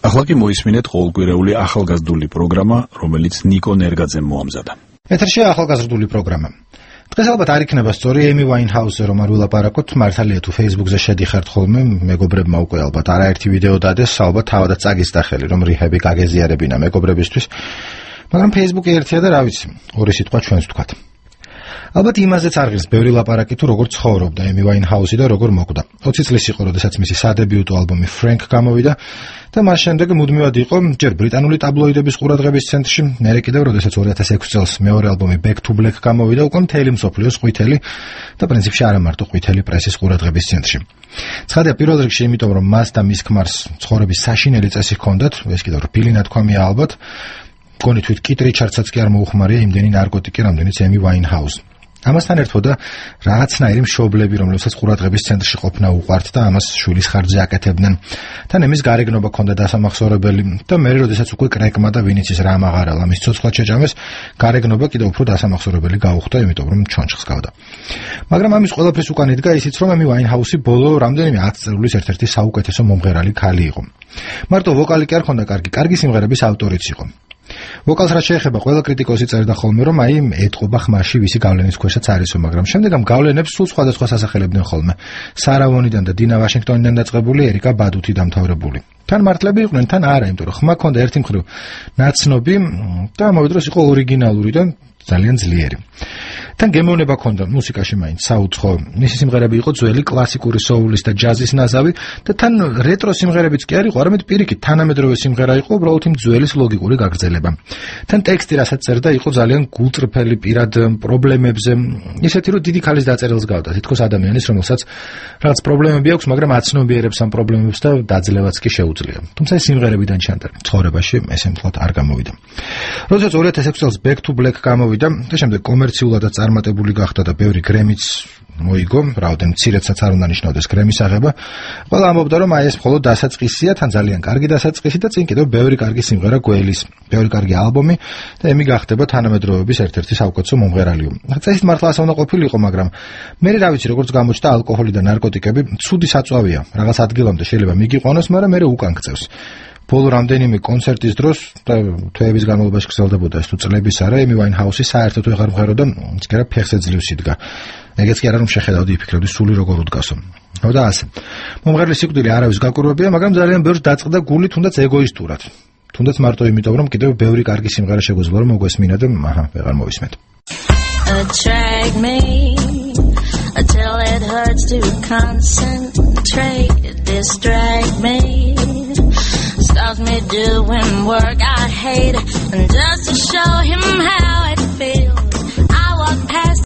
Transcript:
ახლა კი მოისმინეთ ყოველკვირეული ახალგაზრდული პროგრამა, რომელიც ნიკო ნერგაძემ მოამზადა. ეთერშია ახალგაზრდული პროგრამა. დღეს ალბათ არ იქნება სწორი Amy Winehouse-ზე რომ არ ვილაპარაკოთ, მართალია თუ Facebook-ზე შედიხართ ხოლმე, მეგობრებმა უკვე ალბათ არაერთი ვიდეო დადეს, ალბათ თავადაც წაგის დახელი, რომ rehab-ი გაგეზიარებინა მეგობრებისთვის, მაგრამ Facebook-ი ერთია და რა ვიცი, ორი სიტყვა ჩვენს ვთქვათ. ალბათ იმაზეც არ ღირს ბევრი ლაპარაკი თუ როგორ ცხოვრობდა Amy Winehouse-ი და როგორ მოკვდა. 20 წლის იყო, როდესაც მისი სადებიუტო ალბომი Frank გამოვიდა და მას შემდეგ მუდმივად იყო ჯერ ბრიტანული ტაბლოიდების ყურადღების ცენტრში, მერე კიდევ როდესაც 2006 წელს მეორე ალბომი Back to Black გამოვიდა, უკვე მთელი მსოფლიოს ყვითელი და პრინციპში არა მარტო ყვითელი პრესის ყურადღების ცენტრში. ცხადია პირველ რიგში იმიტომ, რომ მას და მის ქმარს ცხოვრების საშინელი წესი ჰქონდათ, ეს კიდევ რბილი ნათქვამია ალბათ. მგონი თვით კით რიჩარდსაც კი არ მოუხმარია იმდენი ნარკოტიკი, რამდენიც Amy Winehouse. ამასთან ერთვოდა რაღაცნაირი მშობლები, რომლებსაც ყურადღების ცენტრში ყოფნა უყვართ და ამას შვილის ხარჯზე აკეთებდნენ. თან ემის გარეგნობა ჰქონდა დასამახსოვრებელი და მე როდესაც უკვე კრეკმა და ვინც ის რამ აღარალა მის ცოცხლად შეჭამეს, გარეგნობა კიდევ უფრო დასამახსოვრებელი გაუხდა, იმიტომ რომ ჩონჩხს გავდა. მაგრამ ამის ყველაფრის უკან იდგა ისიც, რომ Amy Winehouse-ი ბოლო რამდენიმე 10 წელს ერთ-ერთი საუკეთესო მომღერალი ქალი იყო. მარტო ვოკალი კი არ ჰქონდა კარგი სიმღერების ავტორიც იყო. ვოკალს რაც შეეხება, ყველა კრიტიკოსი წერდა ხოლმე, რომ აი ეტყობა ხმაში ვისი გავლენის ქვეშაც არისო, მაგრამ შემდეგ ამ გავლენებს სულ სხვადასხვა ასახელებდნენ ხოლმე. სარა ვონიდან და დინა ვაშინგტონიდან დაწყებული, ერიკა ბადუთი დამთავრებული. თან მართლები იყვნენ, თან არა, იმიტომ რომ ხმა ჰქონდა ერთი მხრივ ნაცნობი და ამავე დროს იყო ორიგინალური და ძალიან ძლიერი. თან გემოვნება ჰქონდა მუსიკაში მაინც საუცხო. მისი სიმღერები იყო ძველი კლასიკური soul-ის და ჯაზის ნაზავი და თან რეტრო სიმღერებიც კი არ იყო, არამედ პირიქით თანამედროვე სიმღერა იყო, უბრალოდ იმ ძველის ლოგიკური გაგრძელება. თან ტექსტი რასაც წერდა იყო ძალიან გულწრფელი პირად პრობლემებზე, ისეთი რომ დიდი ქალის დაწერილს გავდა, თითქოს ადამიანის, რომელსაც რაღაც პრობლემები აქვს, მაგრამ აცნობიერებს ამ პრობლემებს და დაძლევაც კი შეუძლია. თუმცა ეს სიმღერებიდან ჩანდა, ცხოვრებაში ესე მთლად არ გამოვიდა. როდესაც 2006 წელს Back to Black გამოვიდა და შემდეგ კომერციულადაც წარმატებული გახდა და ბევრი გრემიც მოიგო, რაოდენ მცირედსაც არ უნდა ნიშნავდეს გრემის აღება. ყველა ამბობდა, რომ აი ეს მხოლოდ დასაწყისია, თან ძალიან კარგი დასაწყისი და წინ კიდევ ბევრი კარგი სიმღერა გველის, ბევრი კარგი ალბომი და ემი გახდება თანამედროვეობის ერთ-ერთი საუკეთესო მომღერალი. წესით მართლა ასე უნდა ყოფილიყო, მაგრამ მე რა ვიცი, როგორც გამოჩნდა ალკოჰოლი და ნარკოტიკები ცუდი საწვავია. რაღაც ადგილამდე შეიძლება მიგიყვანოს, მაგრამ მე უკან გწევს. ბოლო რამდენიმე კონცერტის დროს და თვეების განმავლობაში გრძელდებოდა ეს თუ წლების არა, Amy Winehouse-ი საერთოდ ვეღარ მღეროდა, ისე ფეხს ეძლევს იდგა. ეგეც კი არა რომ შეხედავდი, იფიქრებდი სული როგორ უდგასო. ხო და ასე. მომღერლის სიკვდილი არავის გაკურვებია, მაგრამ ძალიან ბევრს დაწყდა გული თუნდაც ეგოისტურად. თუნდაც მარტო იმიტომ, რომ კიდევ ბევრი კარგი სიმღერა შეგვეძლო რომ მოგვესმინა და ვეღარ მოვისმენთ. Attract me until it hurts to concentrate, distract me, stops me doing work I hate, and just to show